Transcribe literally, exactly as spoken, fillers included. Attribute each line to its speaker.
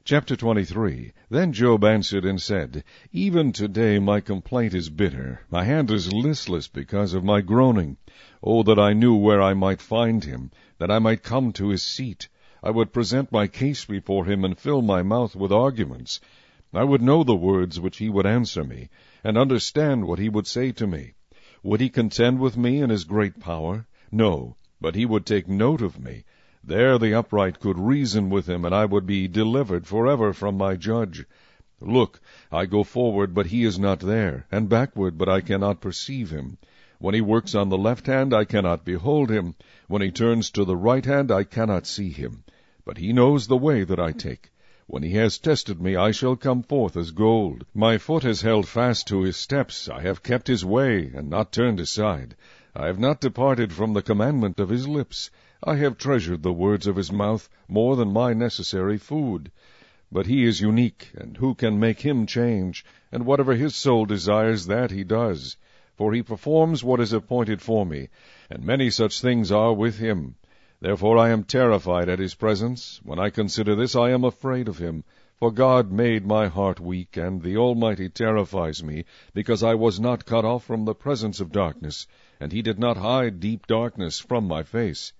Speaker 1: Chapter twenty-three. Then Job answered and said, Even today my complaint is bitter. My hand is listless because of my groaning. Oh, that I knew where I might find him, that I might come to his seat. I would present my case before him and fill my mouth with arguments. I would know the words which he would answer me, and understand what he would say to me. Would he contend with me in his great power? No, but he would take note of me. There the upright could reason with him, and I would be delivered forever from my judge. Look, I go forward, but he is not there, and backward, but I cannot perceive him. When he works on the left hand, I cannot behold him. When he turns to the right hand, I cannot see him. But he knows the way that I take. When he has tested me, I shall come forth as gold. My foot has held fast to his steps. I have kept his way, and not turned aside. I have not departed from the commandment of his lips. I have treasured the words of his mouth more than my necessary food. But he is unique, and who can make him change? And whatever his soul desires, that he does. For he performs what is appointed for me, and many such things are with him. Therefore I am terrified at his presence. When I consider this, I am afraid of him. For God made my heart weak, and the Almighty terrifies me, because I was not cut off from the presence of darkness, and he did not hide deep darkness from my face.